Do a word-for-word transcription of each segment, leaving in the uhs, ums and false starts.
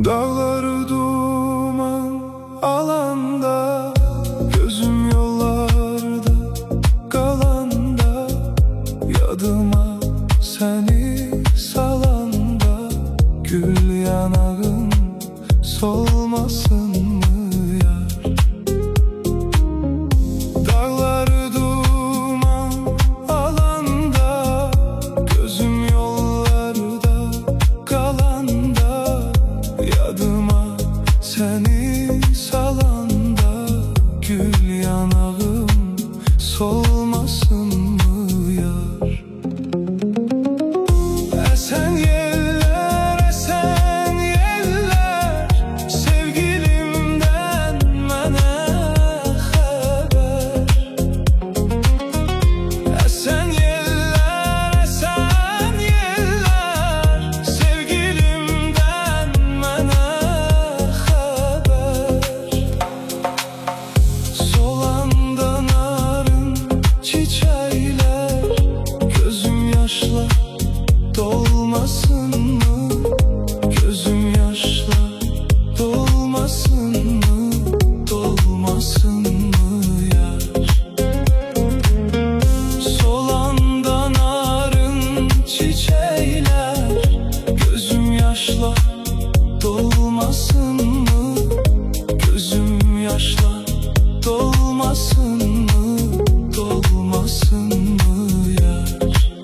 Dağları duman alanda, gözüm yollarda kalanda, yadıma seni salanda, gül yanağım solmasın mı yar? Dağları duman alanda, gözüm yollarda kalanda, yadıma seni salanda, gül yanağım solmasın mı yar? Esen yeller, esen yeller, sevgilimden mənə xəbər. Esen yeller, esen yeller, sevgilimden mənə xəbər. Solanda narın çiçəklər, gözüm yaşla dolmasın mı? Gözüm yaşla dolmasın mı? Dolmasın mı yar? Solanda narın çiçekler, gözüm yaşla dolmasın mı? Gözüm yaşla dolmasın mı? Dolmasın mı yar?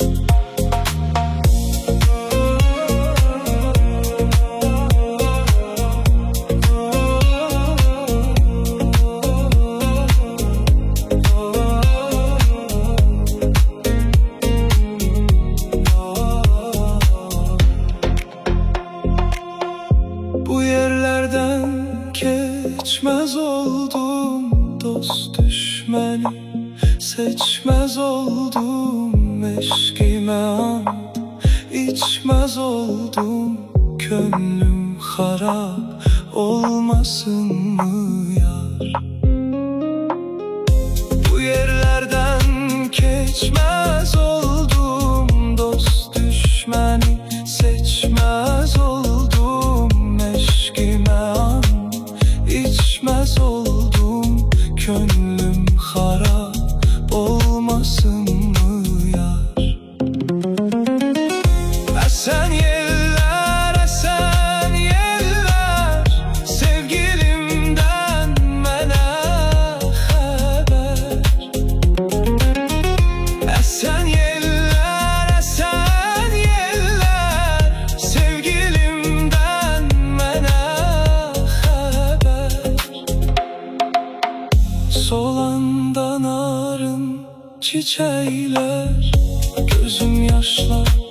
Bu yerlerden geçmez oldum, dost düşmeni seçmez oldum, eşkime and içmez oldum, gönlüm harap olmasın mı yar? Bu yerlerden geçmez oldum, dost düşmeni seçmez oldum, eşkime and içmez oldum, gönlüm harap olmasın mı yar? Esen yeller, esen yeller, sevgilimden mənə xəbər. Esen yeller, esen yeller, sevgilimden mənə xəbər. Solanda narın çiçekler, gözüm yaşla